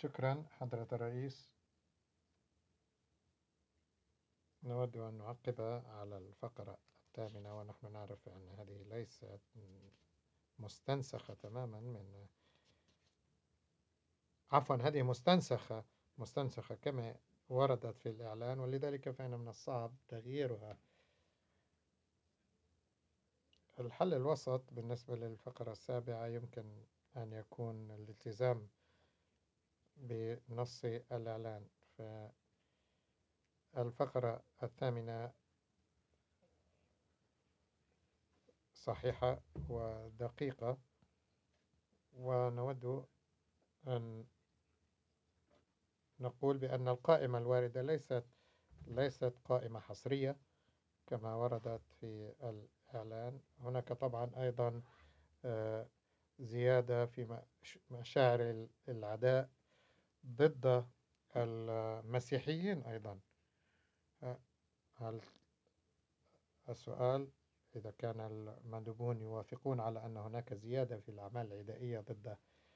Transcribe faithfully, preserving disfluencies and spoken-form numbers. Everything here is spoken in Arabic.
شكرا حضرة الرئيس. نود أن نعقب على الفقرة الثامنة، ونحن نعرف أن هذه ليست مستنسخة تماما من عفوا هذه مستنسخة مستنسخة كما وردت في الإعلان، ولذلك فإن من الصعب تغييرها. الحل الوسط بالنسبة للفقرة السابعة يمكن أن يكون الالتزام بنص الإعلان. فالفقرة الثامنة صحيحة ودقيقة، ونود أن نقول بأن القائمة الواردة ليست ليست قائمة حصرية كما وردت في الإعلان. هناك طبعا أيضا زيادة في مشاعر العداء ضد المسيحيين أيضا. هل السؤال إذا كان المندوبون يوافقون على أن هناك زيادة في الأعمال العدائية ضد